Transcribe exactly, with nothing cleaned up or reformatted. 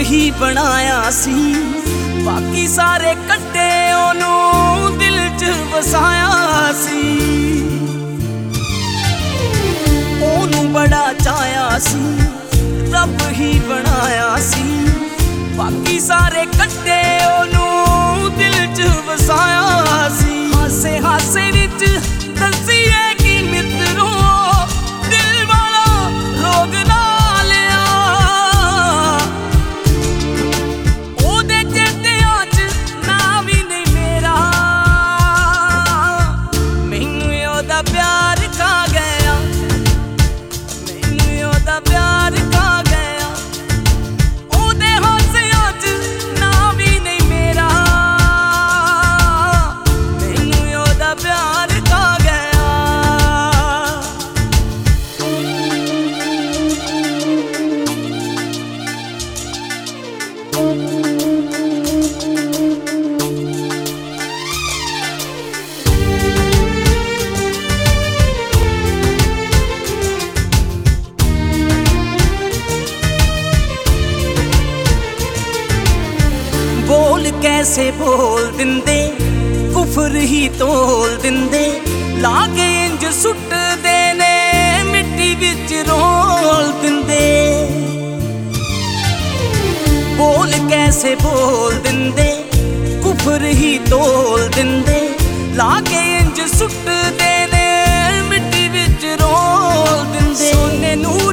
ही बनाया सी, बाकी सारे कट्टे ओनू दिल च वसाया सी। ओनू बड़ा चाया सी, रब ही बनाया सी, बाकी सारे कट्टे ओनू दिल च वसाया सी। हासे हासे विच दसिए कि मित्रों दिल वाला रोग ना लिया, ओदे चेतियां च ना भी नहीं मेरा, मैनू ओदा प्यार खा गया, मैनू ओदा प्यार खा गया, ओदे हासियां च ना भी नहीं मेरा, मैनू ओदा प्यार खा गया। बोल कैसे बोल दिंदे, कुफर ही तोल दिंदे, लागे इंज सुट देने मिट्टी विच रोल दिंदे। बोल कैसे बोल दिंदे, कुफर ही तोल दिंदे, लागे इंज सुट देने मिट्टी विच रोल दिंदे। सोने नू